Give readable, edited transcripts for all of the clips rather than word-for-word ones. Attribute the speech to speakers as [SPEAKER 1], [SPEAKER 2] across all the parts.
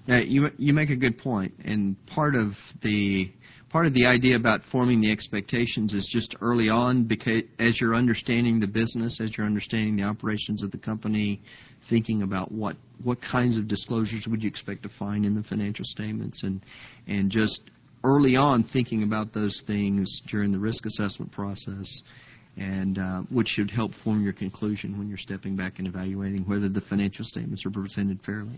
[SPEAKER 1] You make a good point, and part of the idea about forming the expectations is just early on, because as you're understanding the business, as you're understanding the operations of the company, thinking about what kinds of disclosures would you expect to find in the financial statements, and just early on thinking about those things during the risk assessment process, and which should help form your conclusion when you're stepping back and evaluating whether the financial statements are presented fairly.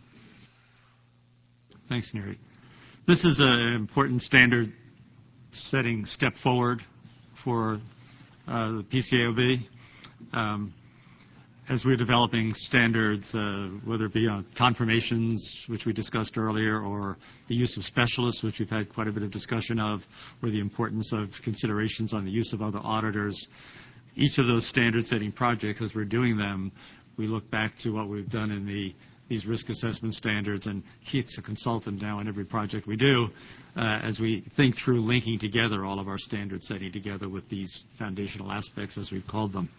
[SPEAKER 2] Thanks, Neary. This is an important standard-setting step forward for the PCAOB. As we're developing standards, whether it be on confirmations, which we discussed earlier, or the use of specialists, which we've had quite a bit of discussion of, or the importance of considerations on the use of other auditors, each of those standard-setting projects, as we're doing them, we look back to what we've done in these risk assessment standards, and Keith's a consultant now in every project we do, as we think through linking together all of our standard setting together with these foundational aspects, as we've called them.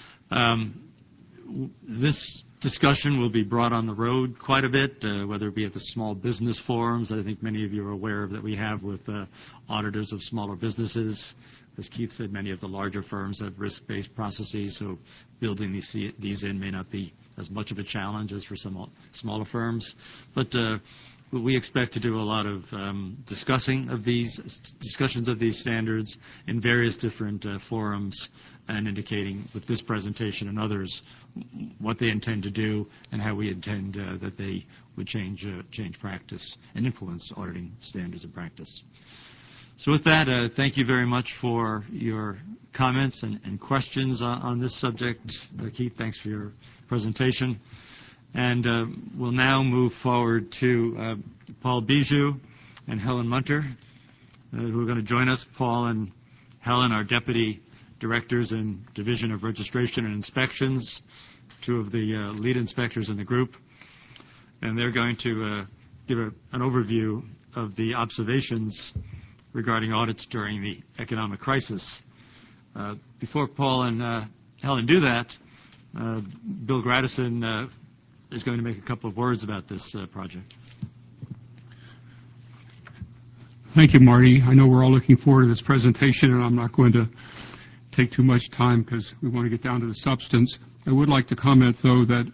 [SPEAKER 2] This discussion will be brought on the road quite a bit, whether it be at the small business forums that I think many of you are aware of that we have with auditors of smaller businesses. As Keith said, many of the larger firms have risk-based processes, so building these in may not be as much of a challenge as for some smaller firms. But we expect to do a lot of discussions of these standards in various different forums, and indicating with this presentation and others what they intend to do and how we intend that they would change practice and influence auditing standards and practice. So with that, thank you very much for your comments and questions on this subject. Keith, thanks for your presentation. And we'll now move forward to Paul Bijou and Helen Munter, who are going to join us. Paul and Helen are Deputy Directors in Division of Registration and Inspections, two of the lead inspectors in the group. And they're going to give an overview of the observations regarding audits during the economic crisis. Before Paul and Helen do that, Bill Gradison is going to make a couple of words about this project.
[SPEAKER 3] Thank you, Marty. I know we're all looking forward to this presentation, and I'm not going to take too much time because we want to get down to the substance. I would like to comment, though, that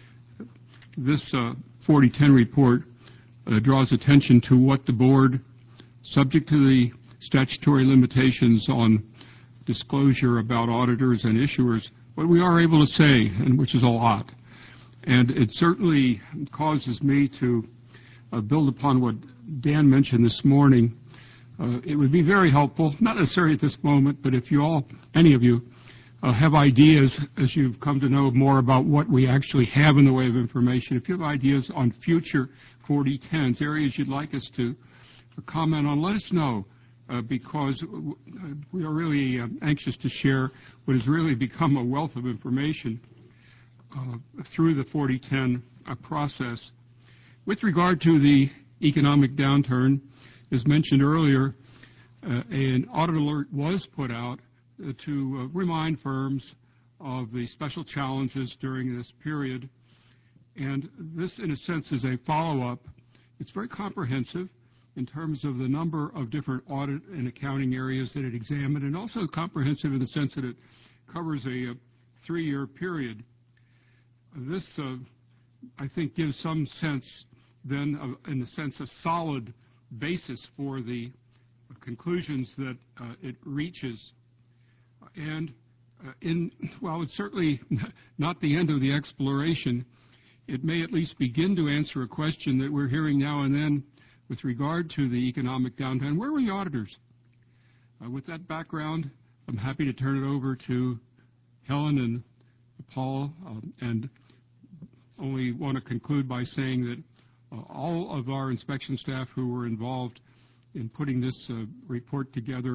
[SPEAKER 3] this 4010 report draws attention to what the board, subject to the statutory limitations on disclosure about auditors and issuers, what we are able to say, and which is a lot. And it certainly causes me to build upon what Dan mentioned this morning. It would be very helpful, not necessarily at this moment, but if you all, any of you, have ideas as you've come to know more about what we actually have in the way of information, if you have ideas on future 4010s, areas you'd like us to comment on, let us know, because we are really anxious to share what has really become a wealth of information through the 4010 process. With regard to the economic downturn, as mentioned earlier, an audit alert was put out to remind firms of the special challenges during this period. And this, in a sense, is a follow-up. It's very comprehensive in terms of the number of different audit and accounting areas that it examined, and also comprehensive in the sense that it covers a 3-year period. This, I think, gives some sense then, in the sense, a solid basis for the conclusions that it reaches. And while it's certainly not the end of the exploration, it may at least begin to answer a question that we're hearing now and then with regard to the economic downturn. Where were the auditors? With that background, I'm happy to turn it over to Helen and Paul, and only want to conclude by saying that all of our inspection staff who were involved in putting this report together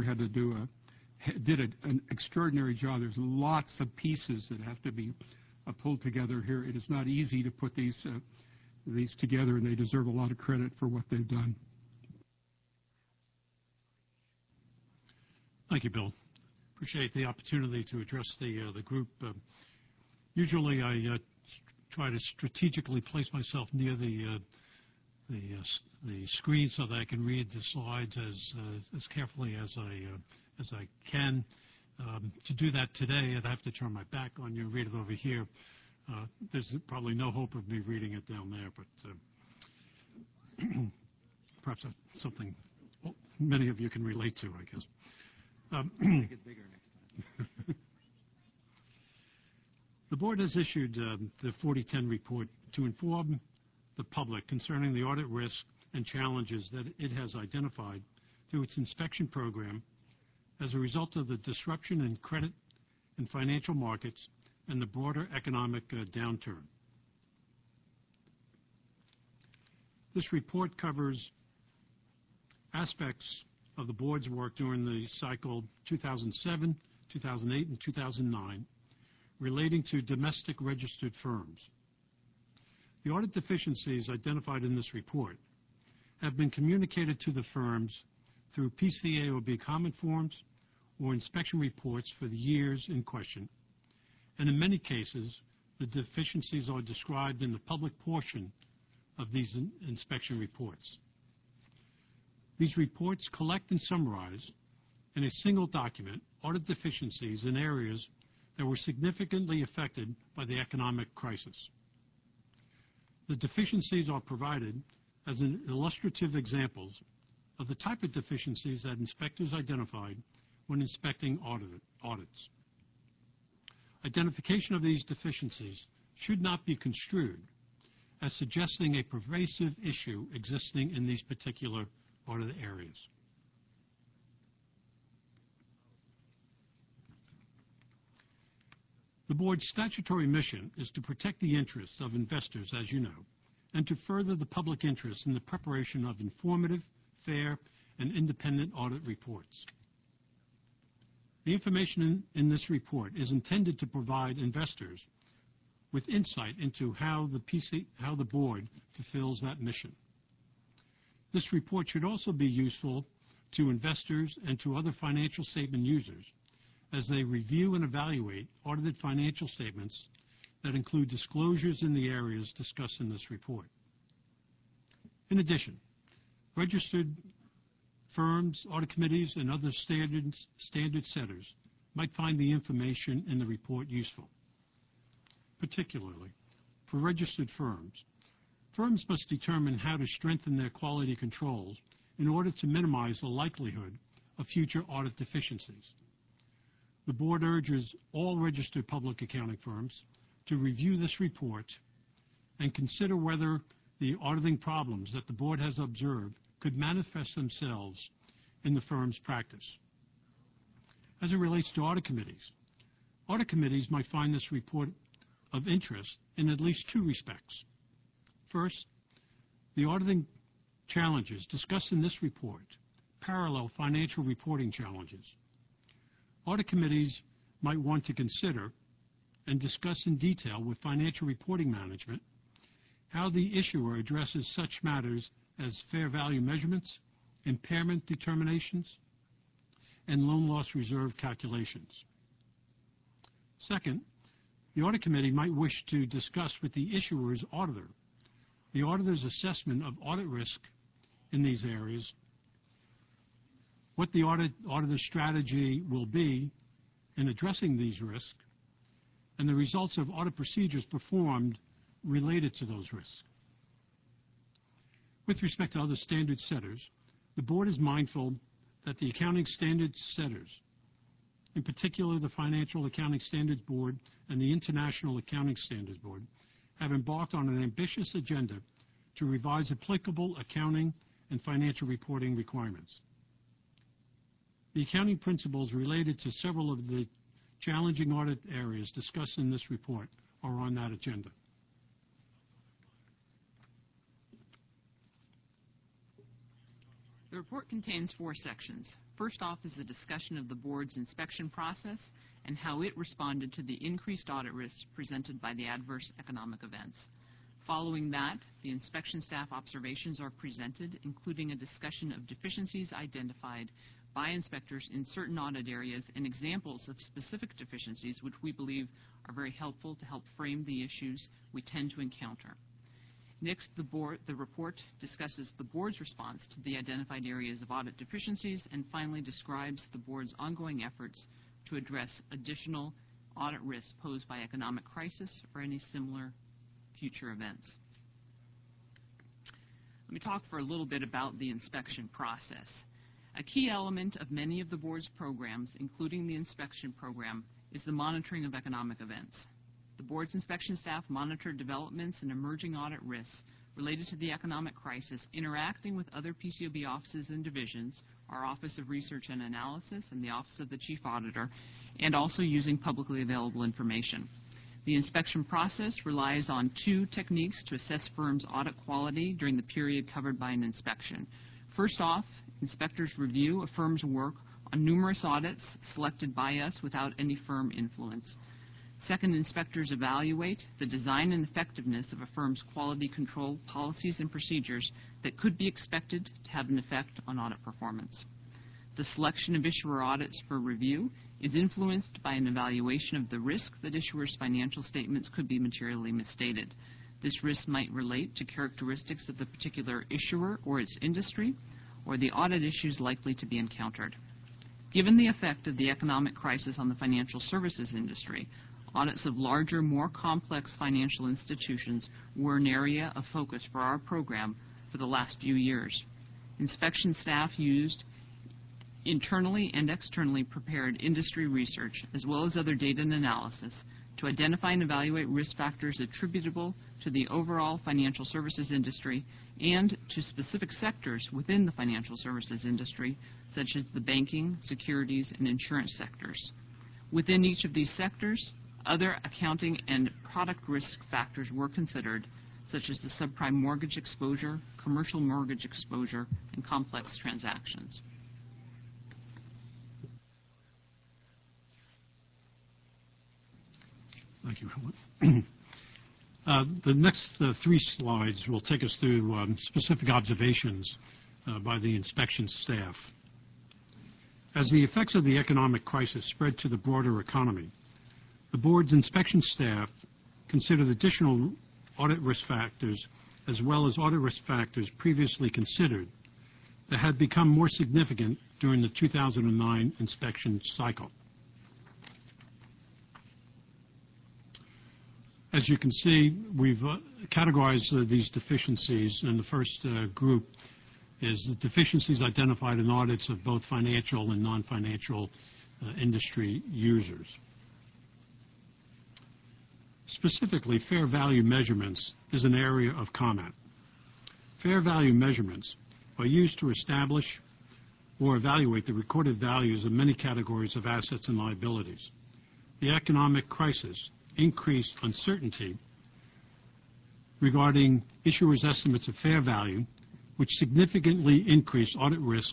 [SPEAKER 3] did an extraordinary job. There's lots of pieces that have to be pulled together here. It is not easy to put these together, and they deserve a lot of credit for what they've done.
[SPEAKER 4] Thank you, Bill. Appreciate the opportunity to address the group. Usually I try to strategically place myself near the the screen so that I can read the slides as carefully as I can. To do that today, I'd have to turn my back on you and read it over here. There's probably no hope of me reading it down there, but perhaps that's something many of you can relate to, I guess.
[SPEAKER 1] Make it bigger next time.
[SPEAKER 4] The board has issued the 4010 report to inform the public concerning the audit risk and challenges that it has identified through its inspection program as a result of the disruption in credit and financial markets and the broader economic downturn. This report covers aspects of the board's work during the cycle 2007, 2008, and 2009 relating to domestic registered firms. The audit deficiencies identified in this report have been communicated to the firms through PCAOB comment forms or inspection reports for the years in question, and in many cases, the deficiencies are described in the public portion of these inspection reports. These reports collect and summarize in a single document audit deficiencies in areas that were significantly affected by the economic crisis. The deficiencies are provided as illustrative examples of the type of deficiencies that inspectors identified when inspecting audits. Identification of these deficiencies should not be construed as suggesting a pervasive issue existing in these particular audit areas. The board's statutory mission is to protect the interests of investors, as you know, and to further the public interest in the preparation of informative, fair, and independent audit reports. The information in this report is intended to provide investors with insight into how the board fulfills that mission. This report should also be useful to investors and to other financial statement users as they review and evaluate audited financial statements that include disclosures in the areas discussed in this report. In addition, registered firms, audit committees, and other standard setters might find the information in the report useful. Particularly, for registered firms, firms must determine how to strengthen their quality controls in order to minimize the likelihood of future audit deficiencies. The board urges all registered public accounting firms to review this report and consider whether the auditing problems that the board has observed could manifest themselves in the firm's practice. As it relates to audit committees might find this report of interest in at least two respects. First, the auditing challenges discussed in this report parallel financial reporting challenges. Audit committees might want to consider and discuss in detail with financial reporting management how the issuer addresses such matters as fair value measurements, impairment determinations, and loan loss reserve calculations. Second, the audit committee might wish to discuss with the issuer's auditor the auditor's assessment of audit risk in these areas, what the auditor's strategy will be in addressing these risks, and the results of audit procedures performed related to those risks. With respect to other standard setters, the board is mindful that the accounting standard setters, in particular the Financial Accounting Standards Board and the International Accounting Standards Board, have embarked on an ambitious agenda to revise applicable accounting and financial reporting requirements. The accounting principles related to several of the challenging audit areas discussed in this report are on that agenda.
[SPEAKER 5] The report contains 4 sections. First off is a discussion of the board's inspection process and how it responded to the increased audit risks presented by the adverse economic events. Following that, the inspection staff observations are presented, including a discussion of deficiencies identified by inspectors in certain audit areas and examples of specific deficiencies which we believe are very helpful to help frame the issues we tend to encounter. Next, the report discusses the board's response to the identified areas of audit deficiencies and finally describes the board's ongoing efforts to address additional audit risks posed by economic crisis or any similar future events. Let me talk for a little bit about the inspection process. A key element of many of the board's programs, including the inspection program, is the monitoring of economic events. The board's inspection staff monitor developments and emerging audit risks related to the economic crisis, interacting with other PCAOB offices and divisions, our Office of Research and Analysis and the Office of the Chief Auditor, and also using publicly available information. The inspection process relies on two techniques to assess firms' audit quality during the period covered by an inspection. First off, inspectors review a firm's work on numerous audits selected by us without any firm influence. Second, inspectors evaluate the design and effectiveness of a firm's quality control policies and procedures that could be expected to have an effect on audit performance. The selection of issuer audits for review is influenced by an evaluation of the risk that issuers' financial statements could be materially misstated. This risk might relate to characteristics of the particular issuer or its industry, or the audit issues likely to be encountered. Given the effect of the economic crisis on the financial services industry, audits of larger, more complex financial institutions were an area of focus for our program for the last few years. Inspection staff used internally and externally prepared industry research, as well as other data and analysis, to identify and evaluate risk factors attributable to the overall financial services industry and to specific sectors within the financial services industry, such as the banking, securities, and insurance sectors. Within each of these sectors, other accounting and product risk factors were considered, such as the subprime mortgage exposure, commercial mortgage exposure, and complex transactions.
[SPEAKER 4] Thank you, Helen. The next three slides will take us through specific observations by the inspection staff. As the effects of the economic crisis spread to the broader economy, the board's inspection staff considered additional audit risk factors as well as audit risk factors previously considered that had become more significant during the 2009 inspection cycle. As you can see, we've categorized these deficiencies, and the first group is the deficiencies identified in audits of both financial and non-financial industry users. Specifically, fair value measurements is an area of comment. Fair value measurements are used to establish or evaluate the recorded values of many categories of assets and liabilities. The economic crisis increased uncertainty regarding issuers' estimates of fair value, which significantly increased audit risk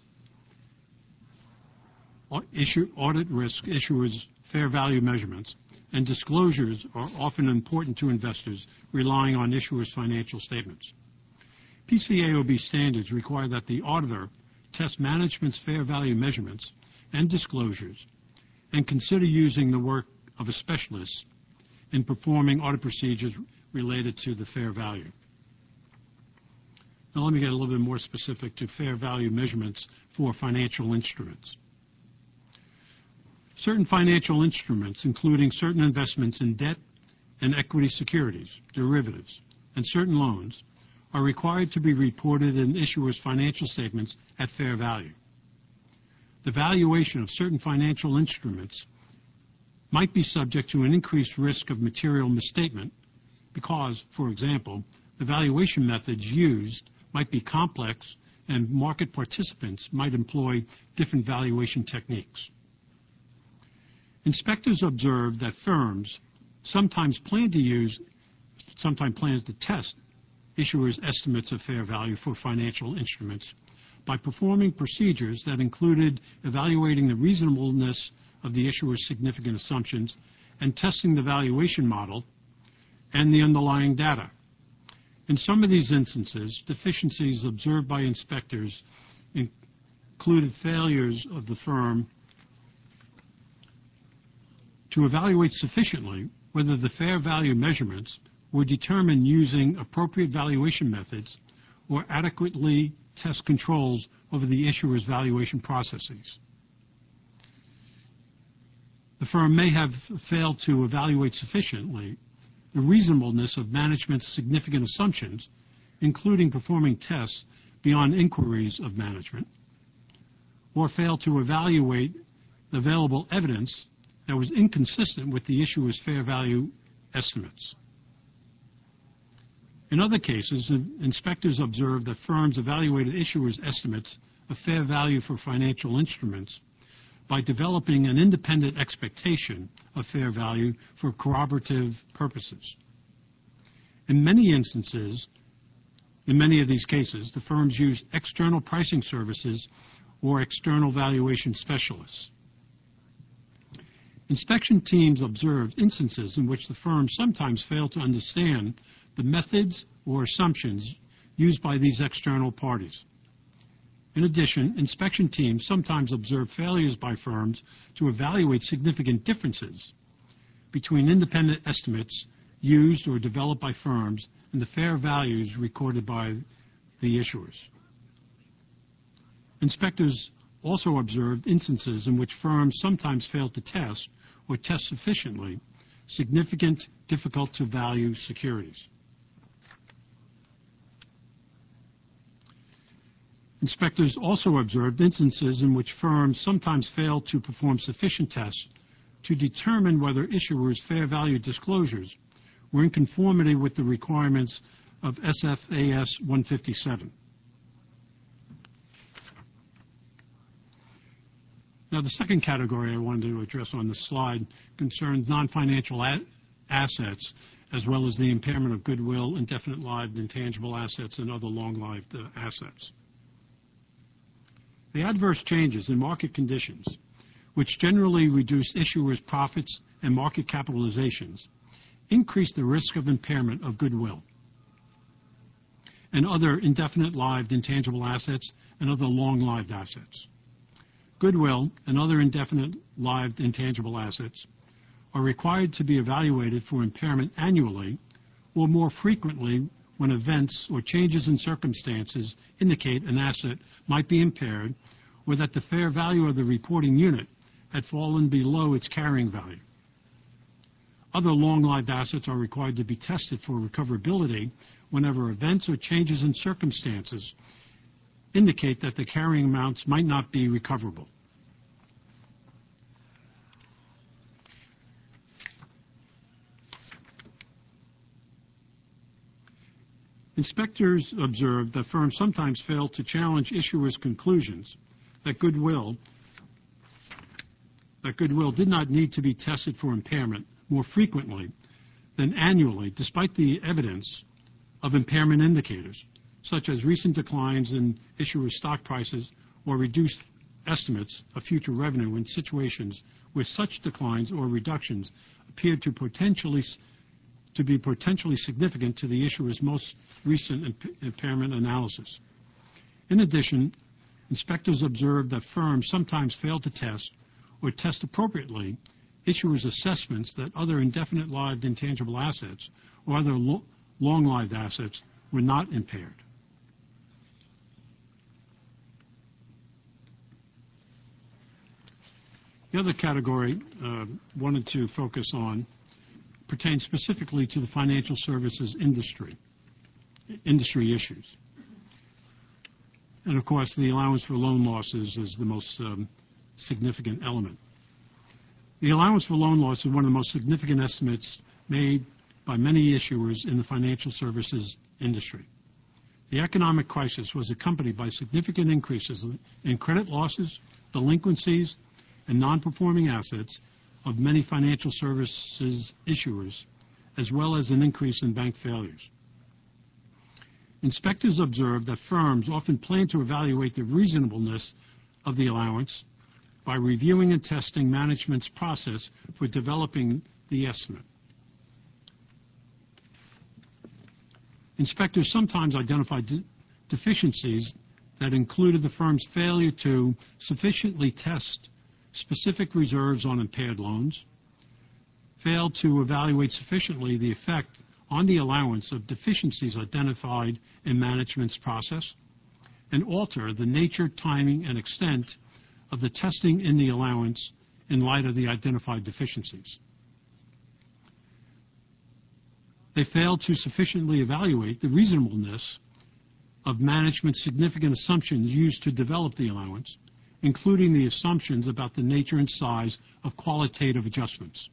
[SPEAKER 4] issuers' fair value measurements, and disclosures are often important to investors relying on issuers' financial statements. PCAOB standards require that the auditor test management's fair value measurements and disclosures and consider using the work of a specialist in performing audit procedures related to the fair value. Now let me get a little bit more specific to fair value measurements for financial instruments. Certain financial instruments, including certain investments in debt and equity securities, derivatives, and certain loans, are required to be reported in issuers' financial statements at fair value. The valuation of certain financial instruments might be subject to an increased risk of material misstatement because, for example, the valuation methods used might be complex and market participants might employ different valuation techniques. Inspectors observed that firms sometimes plan to test issuers' estimates of fair value for financial instruments by performing procedures that included evaluating the reasonableness of the issuer's significant assumptions and testing the valuation model and the underlying data. In some of these instances, deficiencies observed by inspectors included failures of the firm to evaluate sufficiently whether the fair value measurements were determined using appropriate valuation methods or adequately test controls over the issuer's valuation processes. The firm may have failed to evaluate sufficiently the reasonableness of management's significant assumptions, including performing tests beyond inquiries of management, or failed to evaluate the available evidence that was inconsistent with the issuer's fair value estimates. In other cases, inspectors observed that firms evaluated issuers' estimates of fair value for financial instruments by developing an independent expectation of fair value for corroborative purposes. In many instances, in many of these cases, the firms used external pricing services or external valuation specialists. Inspection teams observed instances in which the firm sometimes failed to understand the methods or assumptions used by these external parties. In addition, inspection teams sometimes observed failures by firms to evaluate significant differences between independent estimates used or developed by firms and the fair values recorded by the issuers. Inspectors also observed instances in which firms sometimes failed to test or test sufficiently significant, difficult-to-value securities. Inspectors also observed instances in which firms sometimes failed to perform sufficient tests to determine whether issuers' fair value disclosures were in conformity with the requirements of SFAS 157. Now, the second category I wanted to address on this slide concerns non-financial assets, as well as the impairment of goodwill, indefinite-lived intangible assets, and other long-lived assets. The adverse changes in market conditions, which generally reduce issuers' profits and market capitalizations, increase the risk of impairment of goodwill and other indefinite-lived intangible assets and other long-lived assets. Goodwill and other indefinite-lived intangible assets are required to be evaluated for impairment annually or more frequently when events or changes in circumstances indicate an asset might be impaired or that the fair value of the reporting unit had fallen below its carrying value. Other long-lived assets are required to be tested for recoverability whenever events or changes in circumstances indicate that the carrying amounts might not be recoverable. Inspectors observed that firms sometimes failed to challenge issuers' conclusions that goodwill did not need to be tested for impairment more frequently than annually, despite the evidence of impairment indicators, such as recent declines in issuer stock prices or reduced estimates of future revenue in situations where such declines or reductions appeared to be potentially significant to the issuer's most recent impairment analysis. In addition, inspectors observed that firms sometimes failed to test or test appropriately issuers' assessments that other indefinite-lived intangible assets or other long-lived assets were not impaired. The other category wanted to focus on pertains specifically to the financial services industry issues. And, of course, the allowance for loan losses is the most significant element. The allowance for loan loss is one of the most significant estimates made by many issuers in the financial services industry. The economic crisis was accompanied by significant increases in credit losses, delinquencies, and non-performing assets of many financial services issuers, as well as an increase in bank failures. Inspectors observed that firms often plan to evaluate the reasonableness of the allowance by reviewing and testing management's process for developing the estimate. Inspectors sometimes identified deficiencies that included the firm's failure to sufficiently test specific reserves on impaired loans, failed to evaluate sufficiently the effect on the allowance of deficiencies identified in management's process, and alter the nature, timing, and extent of the testing in the allowance in light of the identified deficiencies. They failed to sufficiently evaluate the reasonableness of management's significant assumptions used to develop the allowance, including the assumptions about the nature and size of qualitative adjustments.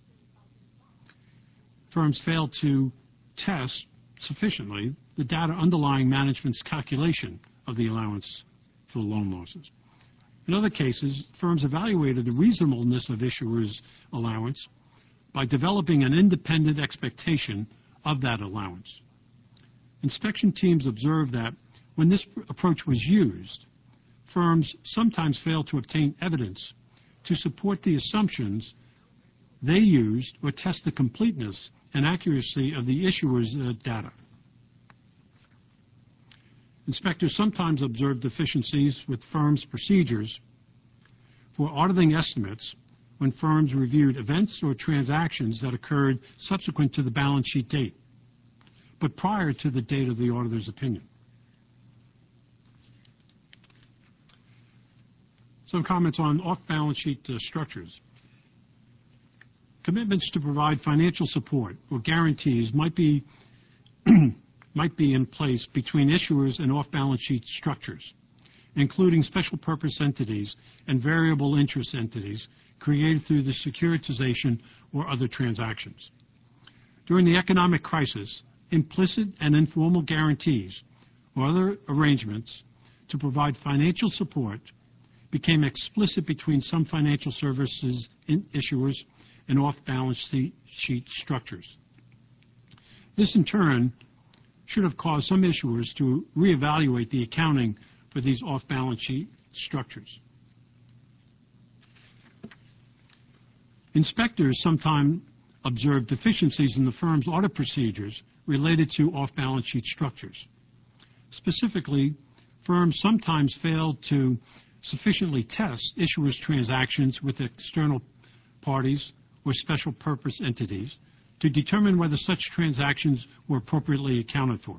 [SPEAKER 4] Firms failed to test sufficiently the data underlying management's calculation of the allowance for loan losses. In other cases, firms evaluated the reasonableness of issuers' allowance by developing an independent expectation of that allowance. Inspection teams observed that when this approach was used, firms sometimes failed to obtain evidence to support the assumptions they used or test the completeness and accuracy of the issuer's data. Inspectors sometimes observed deficiencies with firms' procedures for auditing estimates when firms reviewed events or transactions that occurred subsequent to the balance sheet date, but prior to the date of the auditor's opinion. Some comments on off-balance sheet structures. Commitments to provide financial support or guarantees might be in place between issuers and off-balance sheet structures, including special purpose entities and variable interest entities created through the securitization or other transactions. During the economic crisis, implicit and informal guarantees or other arrangements to provide financial support became explicit between some financial services issuers and off-balance sheet structures. This, in turn, should have caused some issuers to reevaluate the accounting for these off-balance sheet structures. Inspectors sometimes observed deficiencies in the firm's audit procedures related to off-balance sheet structures. Specifically, firms sometimes failed to sufficiently test issuers' transactions with external parties or special purpose entities to determine whether such transactions were appropriately accounted for,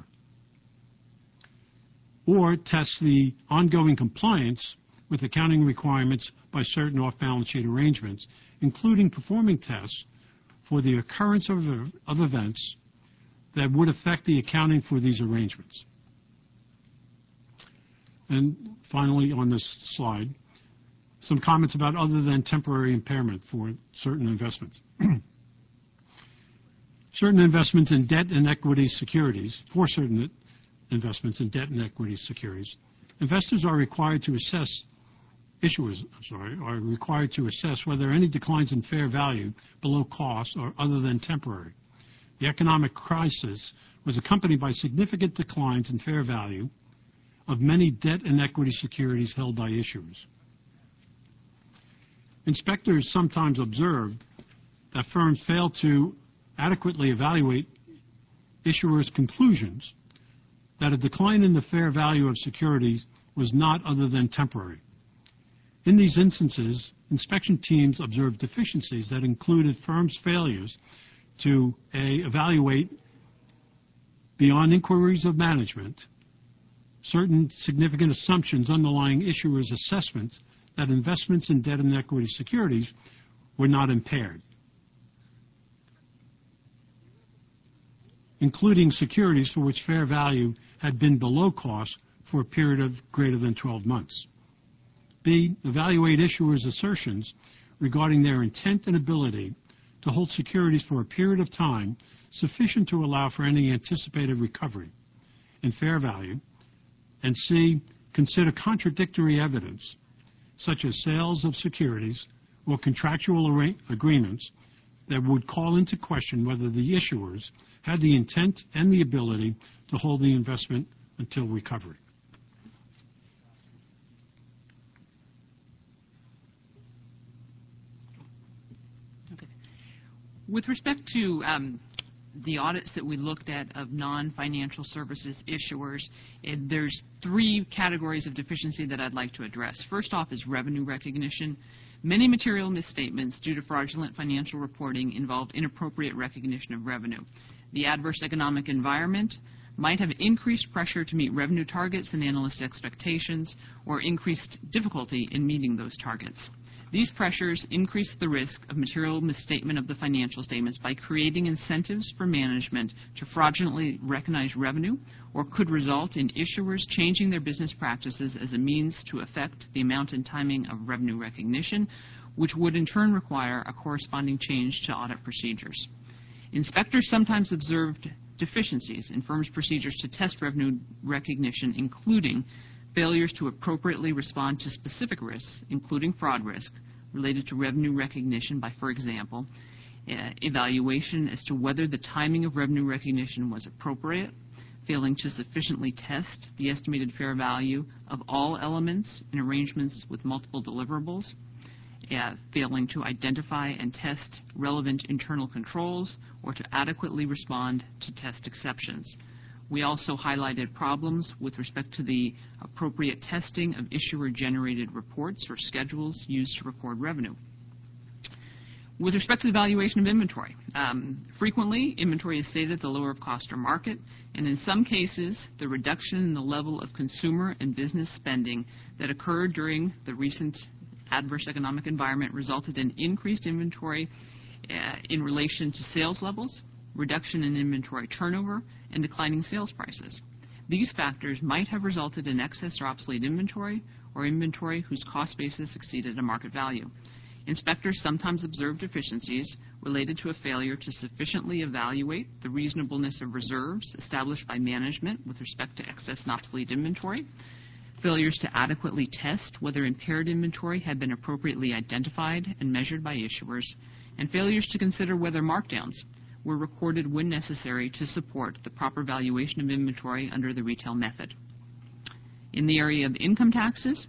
[SPEAKER 4] or test the ongoing compliance with accounting requirements by certain off-balance sheet arrangements, including performing tests for the occurrence of events that would affect the accounting for these arrangements. And finally, on this slide, some comments about other than temporary impairment for certain investments. Certain investments in debt and equity securities, investors are required to assess, are required to assess whether any declines in fair value below cost are other than temporary. The economic crisis was accompanied by significant declines in fair value of many debt and equity securities held by issuers. Inspectors sometimes observed that firms failed to adequately evaluate issuers' conclusions that a decline in the fair value of securities was not other than temporary. In these instances, inspection teams observed deficiencies that included firms' failures to evaluate beyond inquiries of management certain significant assumptions underlying issuers' assessments that investments in debt and equity securities were not impaired, including securities for which fair value had been below cost for a period of greater than 12 months. B, evaluate issuers' assertions regarding their intent and ability to hold securities for a period of time sufficient to allow for any anticipated recovery in fair value. And C, consider contradictory evidence, such as sales of securities or contractual agreements that would call into question whether the issuers had the intent and the ability to hold the investment until recovery.
[SPEAKER 5] Okay. With respect to the audits that we looked at of non-financial services issuers, there's three categories of deficiency that I'd like to address. First off is revenue recognition. Many material misstatements due to fraudulent financial reporting involved inappropriate recognition of revenue. The adverse economic environment might have increased pressure to meet revenue targets and analyst expectations, or increased difficulty in meeting those targets. These pressures increase the risk of material misstatement of the financial statements by creating incentives for management to fraudulently recognize revenue, or could result in issuers changing their business practices as a means to affect the amount and timing of revenue recognition, which would in turn require a corresponding change to audit procedures. Inspectors sometimes observed deficiencies in firms' procedures to test revenue recognition, including failures to appropriately respond to specific risks, including fraud risk, related to revenue recognition by, for example, evaluation as to whether the timing of revenue recognition was appropriate, failing to sufficiently test the estimated fair value of all elements in arrangements with multiple deliverables, failing to identify and test relevant internal controls, or to adequately respond to test exceptions. We also highlighted problems with respect to the appropriate testing of issuer-generated reports or schedules used to record revenue. With respect to the valuation of inventory, frequently inventory is stated at the lower of cost or market, and in some cases the reduction in the level of consumer and business spending that occurred during the recent adverse economic environment resulted in increased inventory in relation to sales levels, reduction in inventory turnover, and declining sales prices. These factors might have resulted in excess or obsolete inventory, or inventory whose cost basis exceeded a market value. Inspectors sometimes observe deficiencies related to a failure to sufficiently evaluate the reasonableness of reserves established by management with respect to excess and obsolete inventory, failures to adequately test whether impaired inventory had been appropriately identified and measured by issuers, and failures to consider whether markdowns were recorded when necessary to support the proper valuation of inventory under the retail method. In the area of income taxes,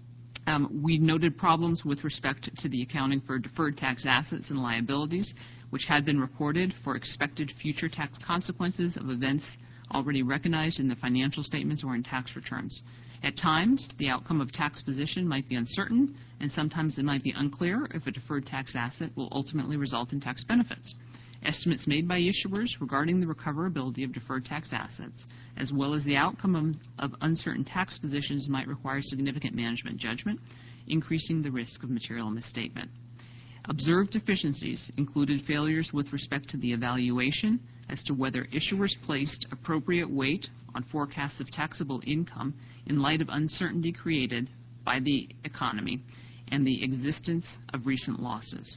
[SPEAKER 5] we noted problems with respect to the accounting for deferred tax assets and liabilities, which had been recorded for expected future tax consequences of events already recognized in the financial statements or in tax returns. At times, the outcome of tax position might be uncertain, and sometimes it might be unclear if a deferred tax asset will ultimately result in tax benefits. Estimates made by issuers regarding the recoverability of deferred tax assets, as well as the outcome of uncertain tax positions, might require significant management judgment, increasing the risk of material misstatement. Observed deficiencies included failures with respect to the evaluation as to whether issuers placed appropriate weight on forecasts of taxable income in light of uncertainty created by the economy and the existence of recent losses.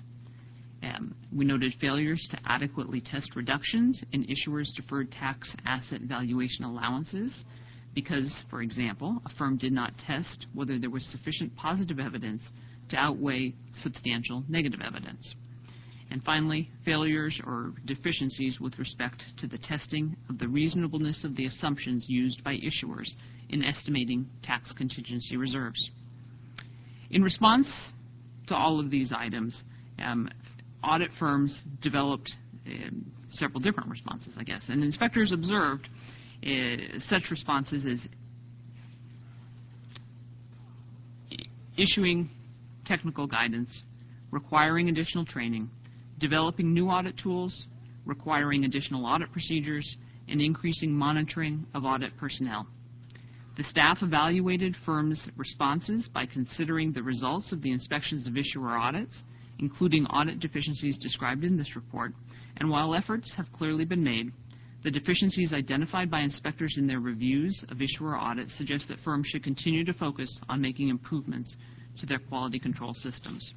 [SPEAKER 5] We noted failures to adequately test reductions in issuers' deferred tax asset valuation allowances because, for example, a firm did not test whether there was sufficient positive evidence to outweigh substantial negative evidence. And finally, failures or deficiencies with respect to the testing of the reasonableness of the assumptions used by issuers in estimating tax contingency reserves. In response to all of these items, audit firms developed several different responses, I guess, and inspectors observed such responses as issuing technical guidance, requiring additional training, developing new audit tools, requiring additional audit procedures, and increasing monitoring of audit personnel. The staff evaluated firms' responses by considering the results of the inspections of issuer audits, including audit deficiencies described in this report, and while efforts have clearly been made, the deficiencies identified by inspectors in their reviews of issuer audits suggest that firms should continue to focus on making improvements to their quality control systems.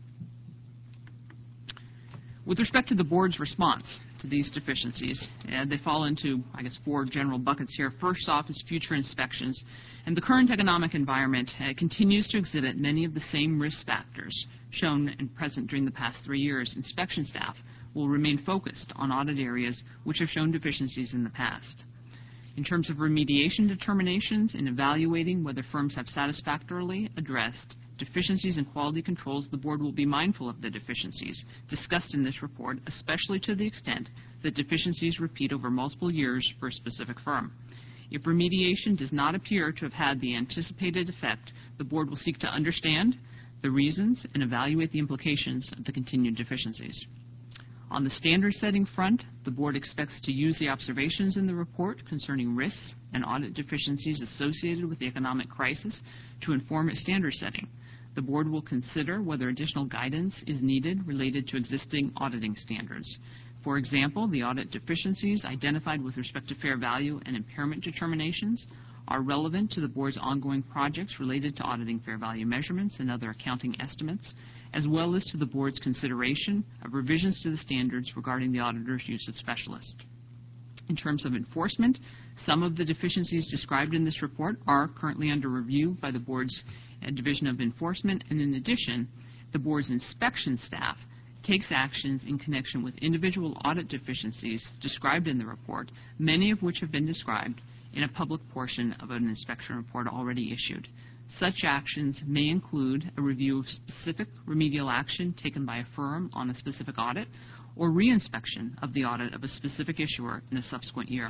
[SPEAKER 5] With respect to the board's response to these deficiencies, they fall into, I guess, four general buckets here. First off is future inspections. And the current economic environment continues to exhibit many of the same risk factors shown and present during the past 3 years. Inspection staff will remain focused on audit areas which have shown deficiencies in the past. In terms of remediation determinations in evaluating whether firms have satisfactorily addressed deficiencies in quality controls, the board will be mindful of the deficiencies discussed in this report, especially to the extent that deficiencies repeat over multiple years for a specific firm. If remediation does not appear to have had the anticipated effect, the board will seek to understand the reasons and evaluate the implications of the continued deficiencies. On the standard-setting front, the Board expects to use the observations in the report concerning risks and audit deficiencies associated with the economic crisis to inform its standard setting. The Board will consider whether additional guidance is needed related to existing auditing standards. For example, the audit deficiencies identified with respect to fair value and impairment determinations are relevant to the Board's ongoing projects related to auditing fair value measurements and other accounting estimates, as well as to the Board's consideration of revisions to the standards regarding the auditor's use of specialists. In terms of enforcement, some of the deficiencies described in this report are currently under review by the Board's Division of Enforcement, and in addition, the Board's inspection staff takes actions in connection with individual audit deficiencies described in the report, many of which have been described in a public portion of an inspection report already issued. Such actions may include a review of specific remedial action taken by a firm on a specific audit or reinspection of the audit of a specific issuer in a subsequent year.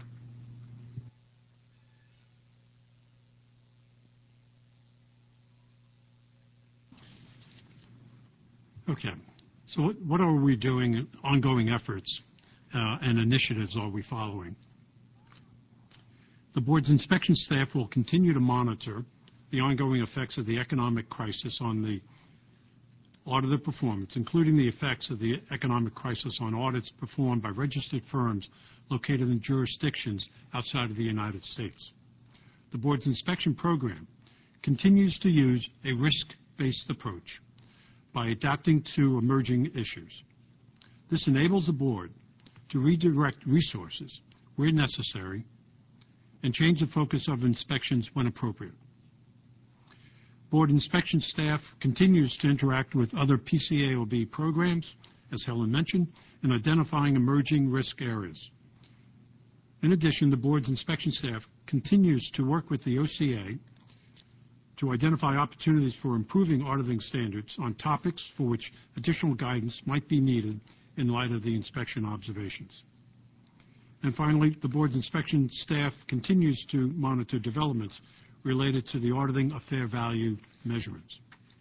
[SPEAKER 4] Okay. So what are we doing, ongoing efforts and initiatives are we following? The Board's inspection staff will continue to monitor the ongoing effects of the economic crisis on the auditor performance, including the effects of the economic crisis on audits performed by registered firms located in jurisdictions outside of the United States. The Board's inspection program continues to use a risk-based approach by adapting to emerging issues. This enables the Board to redirect resources where necessary and change the focus of inspections when appropriate. Board inspection staff continues to interact with other PCAOB programs, as Helen mentioned, in identifying emerging risk areas. In addition, the Board's inspection staff continues to work with the OCA to identify opportunities for improving auditing standards on topics for which additional guidance might be needed in light of the inspection observations. And finally, the Board's inspection staff continues to monitor developments related to the auditing of fair value measurements.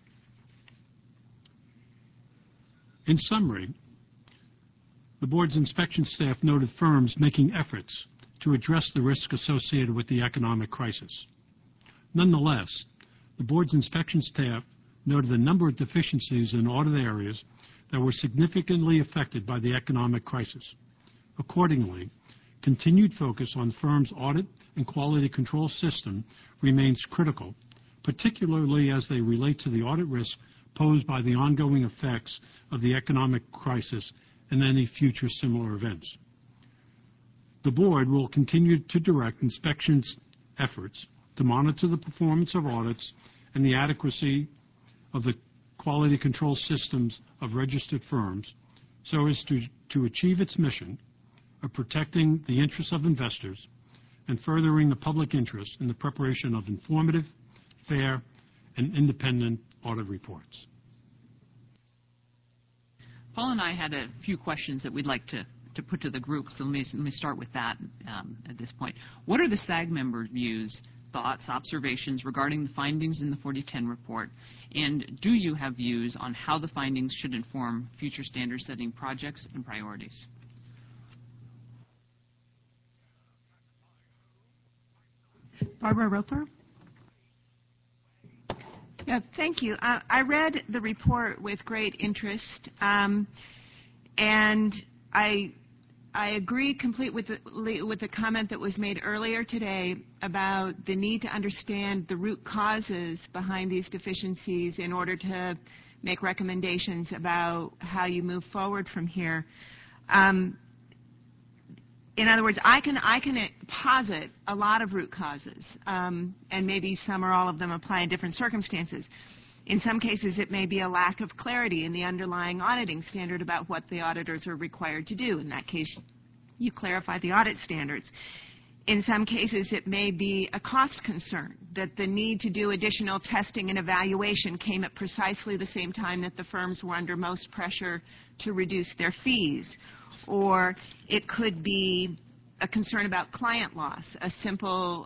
[SPEAKER 4] In summary, the Board's inspection staff noted firms making efforts to address the risk associated with the economic crisis. Nonetheless, the Board's inspection staff noted a number of deficiencies in audit areas that were significantly affected by the economic crisis. Accordingly, continued focus on the firm's audit and quality control system remains critical, particularly as they relate to the audit risk posed by the ongoing effects of the economic crisis and any future similar events. The Board will continue to direct inspections efforts to monitor the performance of audits and the adequacy of the quality control systems of registered firms so as to achieve its mission of protecting the interests of investors and furthering the public interest in the preparation of informative, fair, and independent audit reports.
[SPEAKER 5] Paul and I had a few questions that we'd like to put to the group, so let me start with that at this point. What are the SAG members' views, thoughts, observations regarding the findings in the 4010 report, and do you have views on how the findings should inform future standard-setting projects and priorities?
[SPEAKER 6] Barbara Roper. Yeah, thank you. I read the report with great interest, and I agree completely with the comment that was made earlier today about the need to understand the root causes behind these deficiencies in order to make recommendations about how you move forward from here. In other words, I can posit a lot of root causes, and maybe some or all of them apply in different circumstances. In some cases, it may be a lack of clarity in the underlying auditing standard about what the auditors are required to do. In that case, you clarify the audit standards. In some cases, it may be a cost concern, that the need to do additional testing and evaluation came at precisely the same time that the firms were under most pressure to reduce their fees. Or it could be a concern about client loss, a simple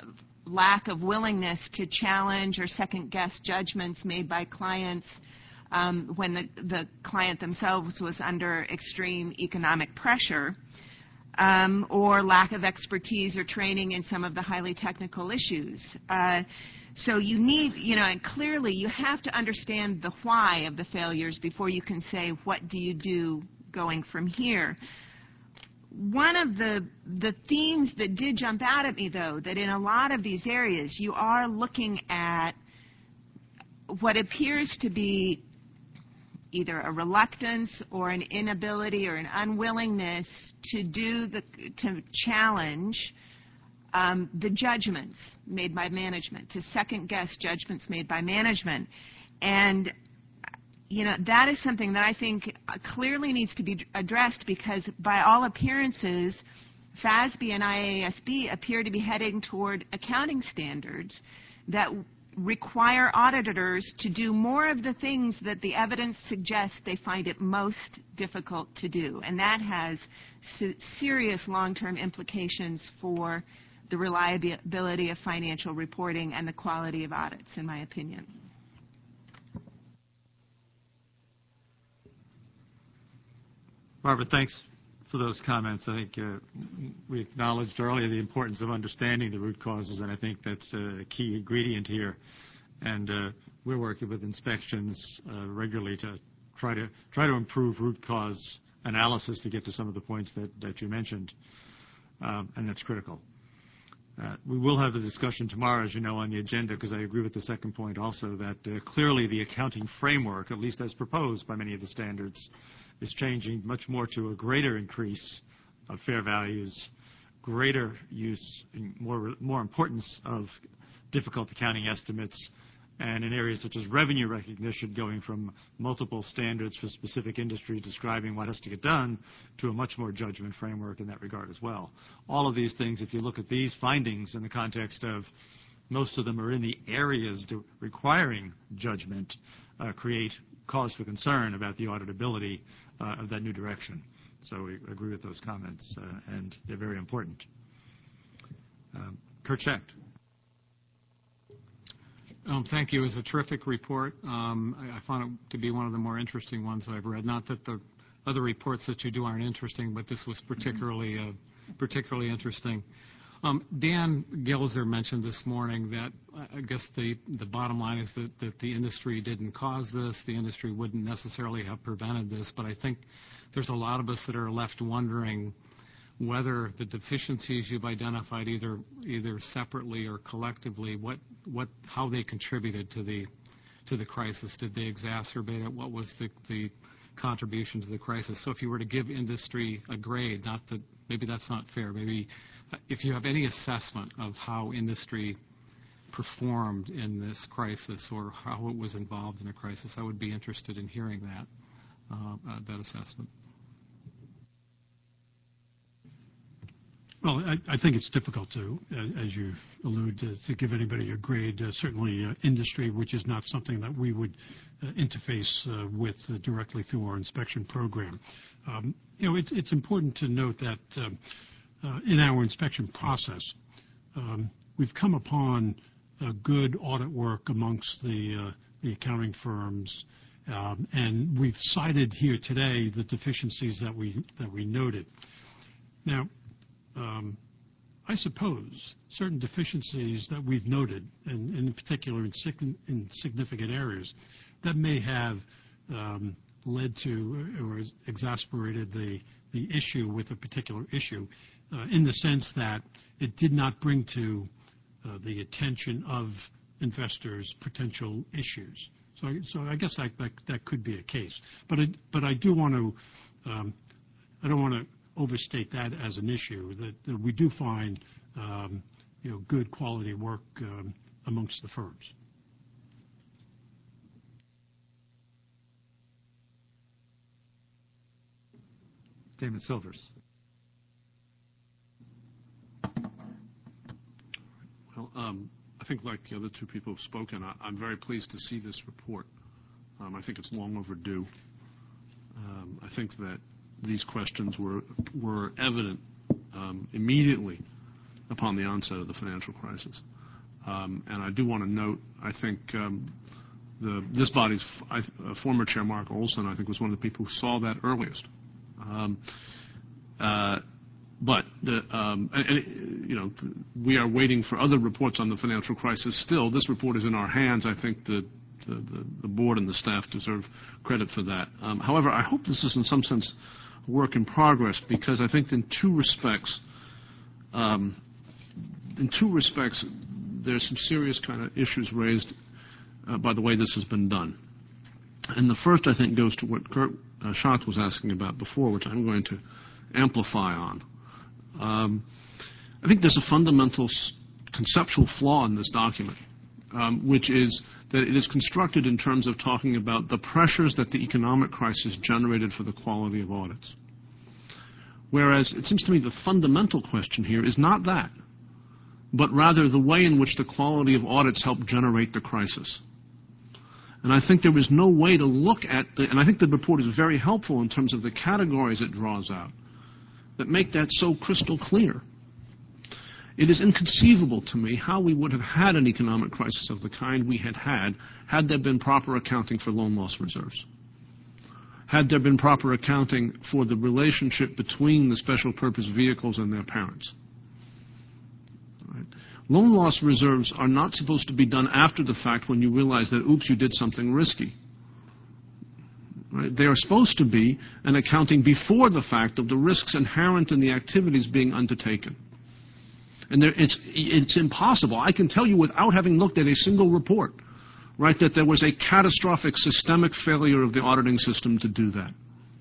[SPEAKER 6] lack of willingness to challenge or second-guess judgments made by clients when the client themselves was under extreme economic pressure, or lack of expertise or training in some of the highly technical issues. So you need, and clearly you have to understand the why of the failures before you can say, what do you do going from here? One of the themes that did jump out at me, though, that in a lot of these areas you are looking at what appears to be either a reluctance or an inability or an unwillingness to challenge the judgments made by management, to second-guess judgments made by management. And, that is something that I think clearly needs to be addressed, because by all appearances, FASB and IASB appear to be heading toward accounting standards that require auditors to do more of the things that the evidence suggests they find it most difficult to do. And that has serious long-term implications for the reliability of financial reporting and the quality of audits, in my opinion.
[SPEAKER 2] Barbara, thanks for those comments. I think we acknowledged earlier the importance of understanding the root causes, and I think that's a key ingredient here. And we're working with inspections regularly to try to improve root cause analysis to get to some of the points that you mentioned, and that's critical. We will have a discussion tomorrow, as you know, on the agenda, because I agree with the second point also, that clearly the accounting framework, at least as proposed by many of the standards, is changing much more to a greater increase of fair values, greater use, and more importance of difficult accounting estimates, and in areas such as revenue recognition, going from multiple standards for specific industries describing what has to get done to a much more judgment framework in that regard as well. All of these things, if you look at these findings in the context of most of them are in the areas requiring judgment, create cause for concern about the auditability of that new direction. So we agree with those comments, and they're very important. Kurt Schecht.
[SPEAKER 3] Thank you. It was a terrific report. I found it to be one of the more interesting ones that I've read. Not that the other reports that you do aren't interesting, but this was particularly interesting. Dan Gilzer mentioned this morning that I guess the bottom line is that the industry didn't cause this. The industry wouldn't necessarily have prevented this, but I think there's a lot of us that are left wondering whether the deficiencies you've identified, either separately or collectively, how they contributed to the crisis. Did they exacerbate it? What was the contribution to the crisis? So if you were to give industry a grade, not that maybe that's not fair, maybe if you have any assessment of how industry performed in this crisis or how it was involved in a crisis, I would be interested in hearing that assessment.
[SPEAKER 4] Well, I think it's difficult to, as you allude to give anybody a grade. Certainly industry, which is not something that we would interface with directly through our inspection program. It's important to note that in our inspection process, we've come upon good audit work amongst the accounting firms, and we've cited here today the deficiencies that we noted. Now, I suppose certain deficiencies that we've noted, and in particular in significant areas, that may have led to or exasperated the issue with a particular issue, in the sense that it did not bring to the attention of investors potential issues. So I guess that could be a case. But I do want to I don't want to overstate that as an issue, that we do find good quality work amongst the firms.
[SPEAKER 2] Damon Silvers.
[SPEAKER 7] Well, I think like the other two people have spoken, I'm very pleased to see this report. I think it's long overdue. I think that these questions were evident immediately upon the onset of the financial crisis. And I do want to note, I think this body's former chair, Mark Olson, I think was one of the people who saw that earliest. We are waiting for other reports on the financial crisis still. This report is in our hands. I think the board and the staff deserve credit for that. However, I hope this is in some sense a work in progress, because I think in two respects, there's some serious kind of issues raised by the way this has been done. And the first, I think, goes to what Kurt Schatz was asking about before, which I'm going to amplify on. I think there's a fundamental conceptual flaw in this document, which is that it is constructed in terms of talking about the pressures that the economic crisis generated for the quality of audits. Whereas it seems to me the fundamental question here is not that, but rather the way in which the quality of audits helped generate the crisis. And I think there is no way to look at, and I think the report is very helpful in terms of the categories it draws out that make that so crystal clear. It is inconceivable to me how we would have had an economic crisis of the kind we had there been proper accounting for loan loss reserves. Had there been proper accounting for the relationship between the special purpose vehicles and their parents. Right. Loan loss reserves are not supposed to be done after the fact when you realize that, oops, you did something risky. Right? They are supposed to be an accounting before the fact of the risks inherent in the activities being undertaken. And it's impossible. I can tell you without having looked at a single report, right, that there was a catastrophic systemic failure of the auditing system to do that.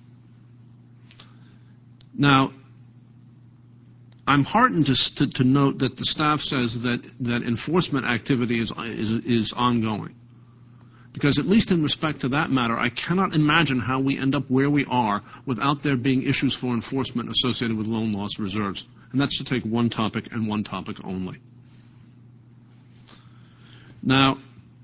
[SPEAKER 7] Now, I'm heartened to note that the staff says that enforcement activity is ongoing. Because at least in respect to that matter, I cannot imagine how we end up where we are without there being issues for enforcement associated with loan loss reserves. And that's to take one topic and one topic only. Now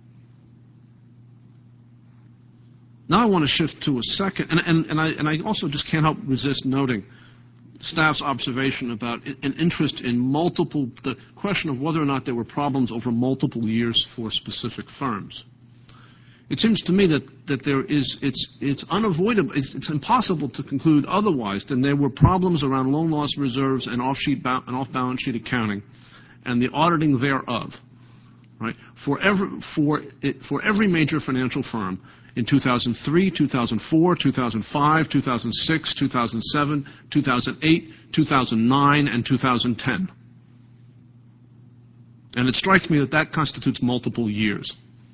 [SPEAKER 7] I want to shift to a second, and I also just can't help resist noting staff's observation about an interest in the question of whether or not there were problems over multiple years for specific firms. It seems to me that there is, it's unavoidable, it's impossible to conclude otherwise than there were problems around loan loss reserves and off-balance sheet accounting and the auditing thereof, right? For every major financial firm in 2003, 2004, 2005, 2006, 2007, 2008, 2009, and 2010. And it strikes me that constitutes multiple years.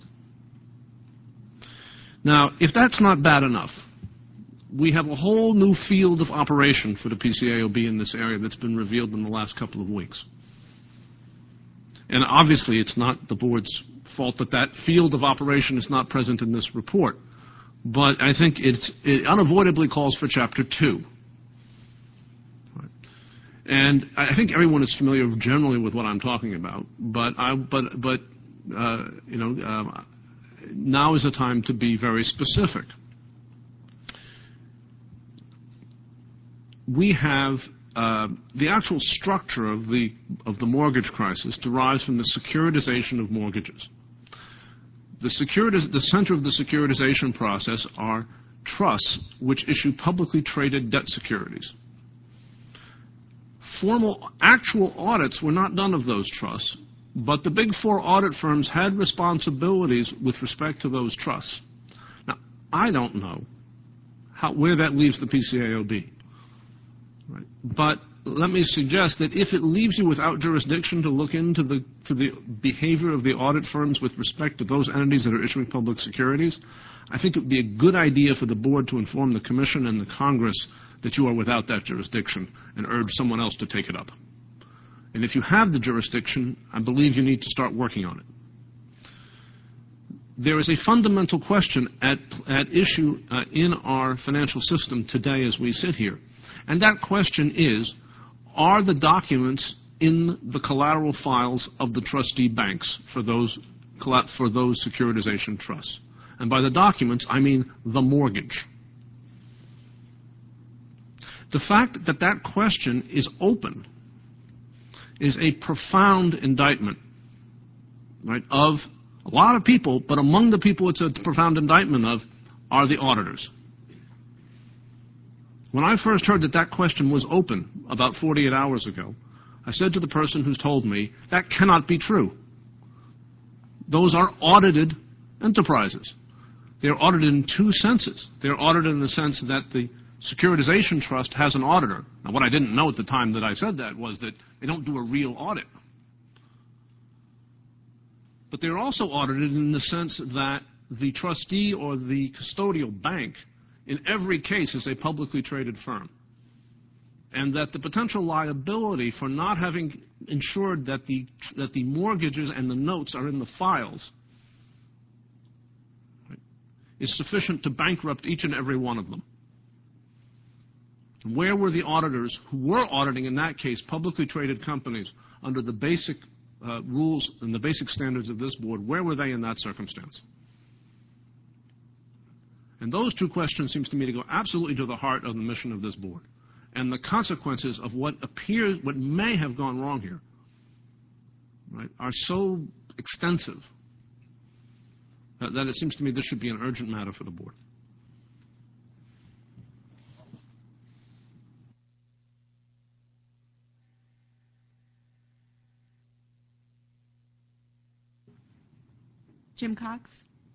[SPEAKER 7] Now, if that's not bad enough, we have a whole new field of operation for the PCAOB in this area that's been revealed in the last couple of weeks. And obviously, it's not the board's fault that field of operation is not present in this report. But I think it unavoidably calls for Chapter 2. Right. And I think everyone is familiar generally with what I'm talking about. But now is the time to be very specific. We have the actual structure of the mortgage crisis derives from the securitization of mortgages. The center of the securitization process are trusts which issue publicly traded debt securities. Formal actual audits were not done of those trusts, but the big four audit firms had responsibilities with respect to those trusts. Now, I don't know where that leaves the PCAOB. Right. But let me suggest that if it leaves you without jurisdiction to look into the behavior of the audit firms with respect to those entities that are issuing public securities, I think it would be a good idea for the board to inform the Commission and the Congress that you are without that jurisdiction and urge someone else to take it up. And if you have the jurisdiction, I believe you need to start working on it. There is a fundamental question at issue in our financial system today as we sit here. And that question is, are the documents in the collateral files of the trustee banks for those securitization trusts? And by the documents, I mean the mortgage. The fact that question is open is a profound indictment, right, of A lot of people, but among the people it's a profound indictment of are the auditors. When I first heard that that question was open about 48 hours ago, I said to the person who's told me, that cannot be true. Those are audited enterprises. They're audited in two senses. They're audited in the sense that the securitization trust has an auditor. Now, what I didn't know at the time that I said that was that they don't do a real audit. But they're also audited in the sense that the trustee or the custodial bank in every case is a publicly traded firm. And that the potential liability for not having ensured that the mortgages and the notes are in the files is sufficient to bankrupt each and every one of them. Where were the auditors who were auditing, in that case, publicly traded companies under the basic rules and the basic standards of this board? Where were they in that circumstance? And those two questions seems to me to go absolutely to the heart of the mission of this board and the consequences of what may have gone wrong here, right, are so extensive that it seems to me this should be an urgent matter for the board.
[SPEAKER 6] Jim Cox?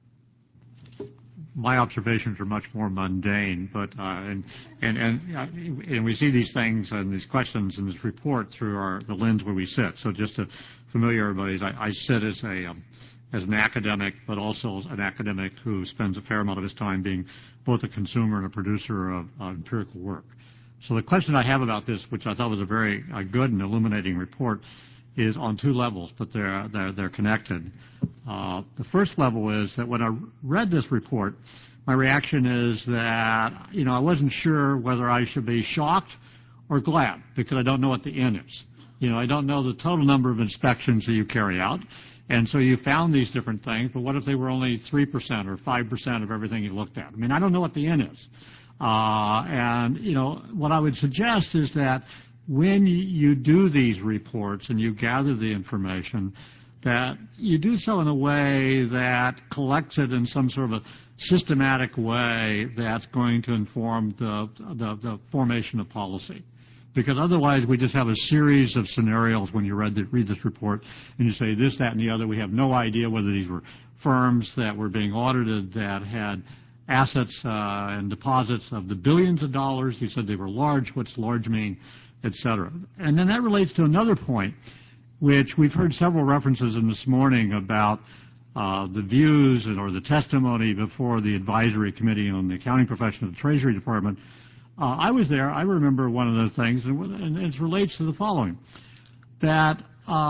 [SPEAKER 8] My observations are much more mundane, but and we see these things and these questions in this report through the lens where we sit. So just to familiar everybody, I sit as an academic, but also an academic who spends a fair amount of his time being both a consumer and a producer of empirical work. So the question I have about this, which I thought was a very good and illuminating report, is on two levels, but they're connected. The first level is that when I read this report, my reaction is that, I wasn't sure whether I should be shocked or glad, because I don't know what the end is. I don't know the total number of inspections that you carry out, and so you found these different things, but what if they were only 3% or 5% of everything you looked at? I don't know what the end is. What I would suggest is that when you do these reports and you gather the information, that you do so in a way that collects it in some sort of a systematic way that's going to inform the formation of policy. Because otherwise we just have a series of scenarios when you read this report and you say this, that, and the other. We have no idea whether these were firms that were being audited that had assets and deposits of the billions of dollars. You said they were large. What's large mean? Et cetera. And then that relates to another point, which we've heard several references in this morning about the views or the testimony before the advisory committee on the accounting profession of the Treasury Department. I was there. I remember one of those things, and it relates to the following, that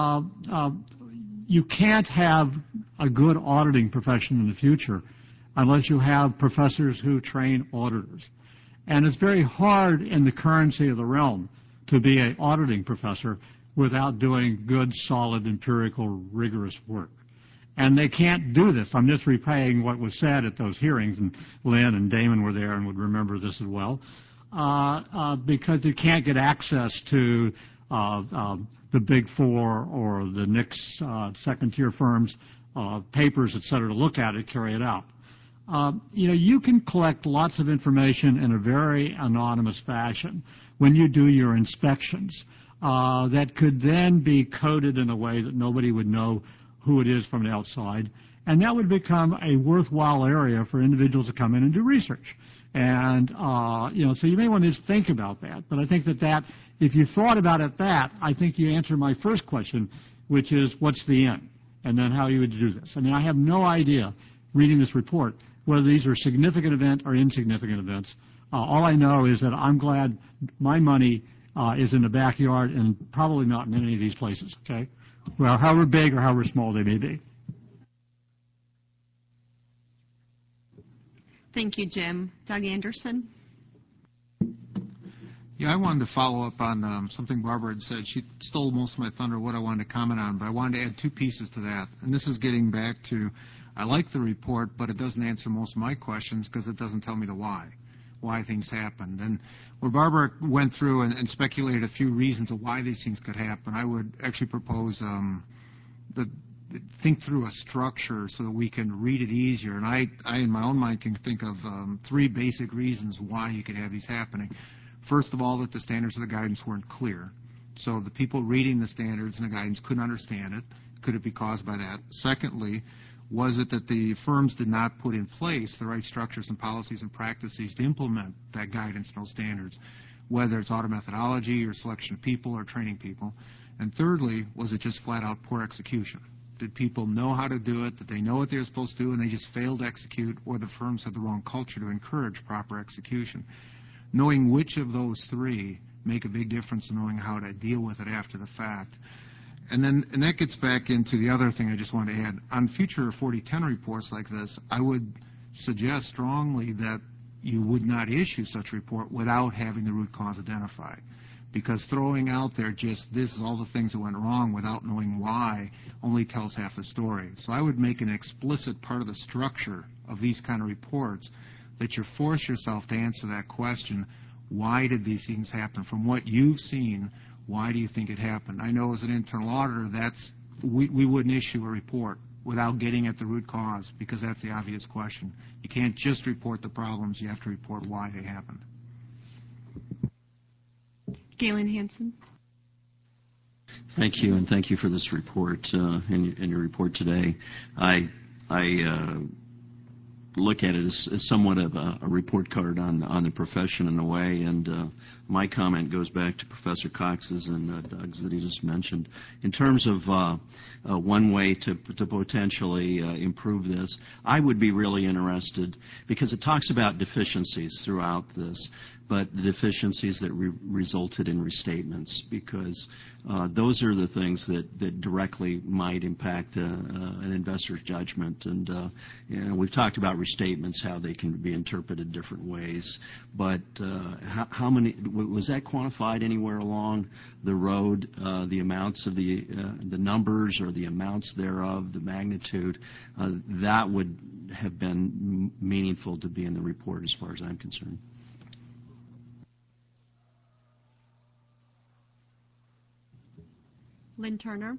[SPEAKER 8] you can't have a good auditing profession in the future unless you have professors who train auditors. And it's very hard in the currency of the realm to be an auditing professor without doing good, solid, empirical, rigorous work. And they can't do this. I'm just repaying what was said at those hearings, and Lynn and Damon were there and would remember this as well, because you can't get access to the Big Four or the NICS second-tier firms' papers, et cetera, to look at it, carry it out. You can collect lots of information in a very anonymous fashion when you do your inspections that could then be coded in a way that nobody would know who it is from the outside, and that would become a worthwhile area for individuals to come in and do research. And, so you may want to just think about that. But I think that if you thought about it I think you answered my first question, which is what's the end, and then how you would do this. I have no idea, reading this report, whether these are significant events or insignificant events. All I know is that I'm glad my money is in the backyard and probably not in any of these places, okay? Well, however big or however small they may be.
[SPEAKER 6] Thank you, Jim. Doug Anderson?
[SPEAKER 9] Yeah, I wanted to follow up on something Barbara had said. She stole most of my thunder, what I wanted to comment on, but I wanted to add two pieces to that. And this is getting back to, I like the report, but it doesn't answer most of my questions because it doesn't tell me the why things happened. And where Barbara went through and speculated a few reasons of why these things could happen, I would actually propose the think through a structure so that we can read it easier. And I in my own mind, can think of 3 basic reasons why you could have these happening. First of all, that the standards of the guidance weren't clear. So the people reading the standards and the guidance couldn't understand it. Could it be caused by that? Secondly, was it that the firms did not put in place the right structures and policies and practices to implement that guidance and those standards, whether it's audit methodology or selection of people or training people? And thirdly, was it just flat-out poor execution? Did people know how to do it? Did they know what they were supposed to do and they just failed to execute, or the firms had the wrong culture to encourage proper execution? Knowing which of those 3 make a big difference in knowing how to deal with it after the fact. And that gets back into the other thing I just wanted to add. On future 4010 reports like this, I would suggest strongly that you would not issue such a report without having the root cause identified. Because throwing out there just this is all the things that went wrong without knowing why only tells half the story. So I would make an explicit part of the structure of these kind of reports that you force yourself to answer that question, why did these things happen? From what you've seen, why do you think it happened? I know as an internal auditor, we wouldn't issue a report without getting at the root cause, because that's the obvious question. You can't just report the problems, you have to report why they happened.
[SPEAKER 6] Galen Hansen.
[SPEAKER 10] Thank you, and thank you for this report and your report today. I look at it as somewhat of a report card on the profession in a way, and my comment goes back to Professor Cox's and Doug's that he just mentioned. In terms of one way to potentially improve this, I would be really interested, because it talks about deficiencies throughout this, but the deficiencies that resulted in restatements, because those are the things that directly might impact an investor's judgment. And we've talked about restatements, how they can be interpreted different ways. But how many, was that quantified anywhere along the road, the amounts of the numbers or the amounts thereof, the magnitude? That would have been meaningful to be in the report as far as I'm concerned.
[SPEAKER 11] Lynn Turner.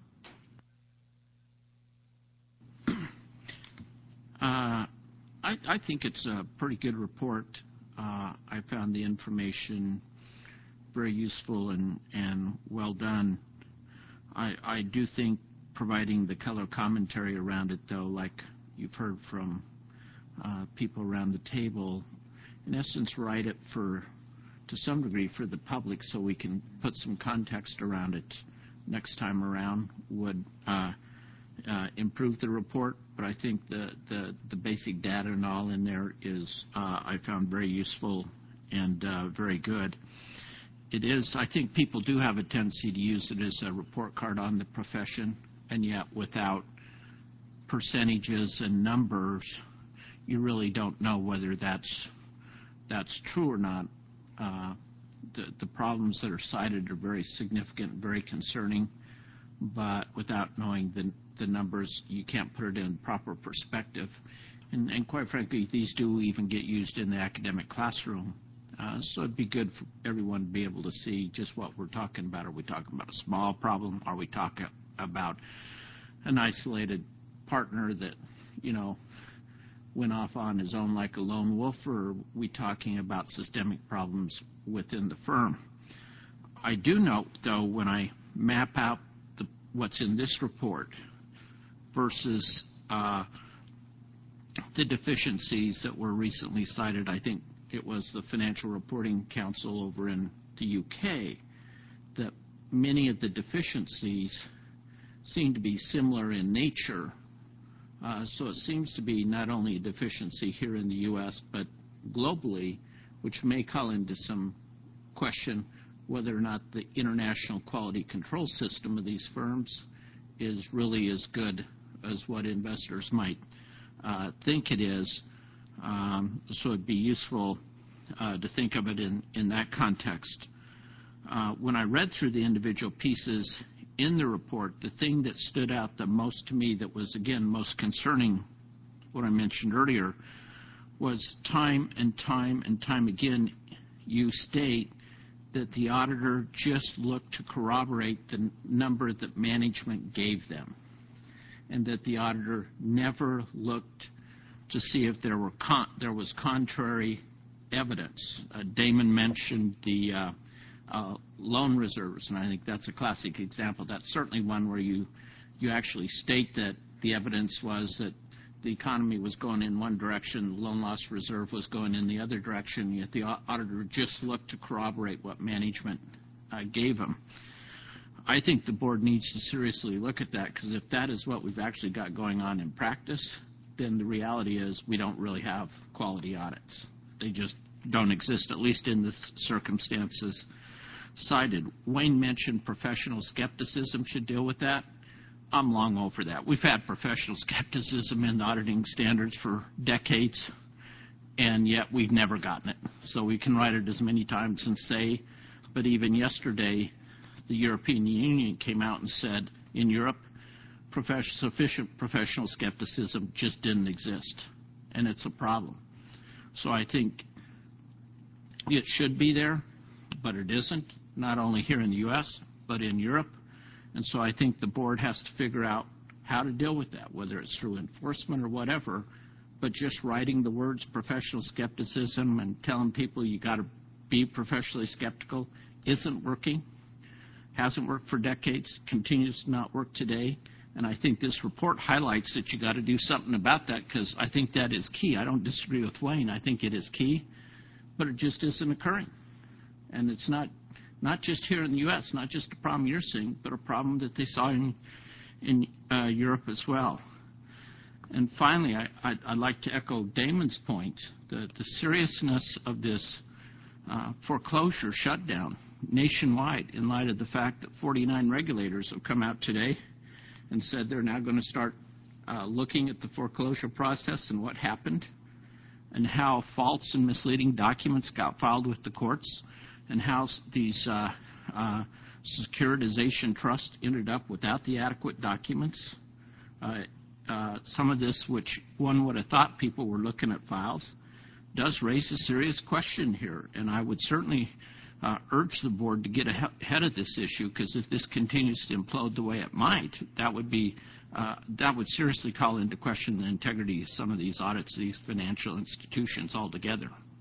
[SPEAKER 12] I think it's a pretty good report. I found the information very useful and well done. I do think providing the color commentary around it, though, like you've heard from people around the table, in essence, write it to some degree for the public so we can put some context around it next time around would improve the report. But I think the basic data and all in there is I found very useful and very good. It is, I think people do have a tendency to use it as a report card on the profession, and yet without percentages and numbers, you really don't know whether that's true or not. The problems that are cited are very significant, very concerning, but without knowing the numbers, you can't put it in proper perspective. And quite frankly, these do even get used in the academic classroom. So it'd be good for everyone to be able to see just what we're talking about. Are we talking about a small problem? Are we talking about an isolated partner that, went off on his own like a lone wolf, or are we talking about systemic problems within the firm? I do note, though, when I map out what's in this report versus the deficiencies that were recently cited, I think it was the Financial Reporting Council over in the UK, that many of the deficiencies seem to be similar in nature. So it seems to be not only a deficiency here in the U.S., but globally, which may call into some question whether or not the international quality control system of these firms is really as good as what investors might think it is. So it'd be useful to think of it in that context. When I read through the individual pieces in the report, the thing that stood out the most to me that was, again, most concerning, what I mentioned earlier, was time and time and time again you state that the auditor just looked to corroborate the number that management gave them. and that the auditor never looked to see if there was contrary evidence. Damon mentioned the loan reserves, and I think that's a classic example. That's certainly one where you actually state that the evidence was that the economy was going in one direction, the loan loss reserve was going in the other direction, yet the auditor just looked to corroborate what management gave him. I think the board needs to seriously look at that, because if that is what we've actually got going on in practice, then the reality is we don't really have quality audits. They just don't exist, at least in the circumstances cited. Wayne mentioned professional skepticism should deal with that. I'm long over that. We've had professional skepticism in auditing standards for decades, and yet we've never gotten it. So we can write it as many times and say, but even yesterday, the European Union came out and said, in Europe, sufficient professional skepticism just didn't exist, and it's a problem. So I think it should be there, but it isn't, not only here in the U.S., but in Europe. And so I think the board has to figure out how to deal with that, whether it's through enforcement or whatever, but just writing the words professional skepticism and telling people you got to be professionally skeptical isn't working, hasn't worked for decades, continues to not work today. And I think this report highlights that you got to do something about that, because I think that is key. I don't disagree with Wayne. I think it is key, but it just isn't occurring. And it's not just here in the U.S., not just a problem you're seeing, but a problem that they saw in Europe as well. And finally, I'd like to echo Damon's point, the seriousness of this foreclosure shutdown nationwide, in light of the fact that 49 regulators have come out today and said they're now going to start looking at the foreclosure process and what happened, and how false and misleading documents got filed with the courts, and how these securitization trusts ended up without the adequate documents. Some of this, which one would have thought people were looking at files, does raise a serious question here. And I would certainly urge the board to get ahead of this issue, because if this continues to implode the way it might, that would seriously call into question the integrity of some of these audits, these financial institutions altogether.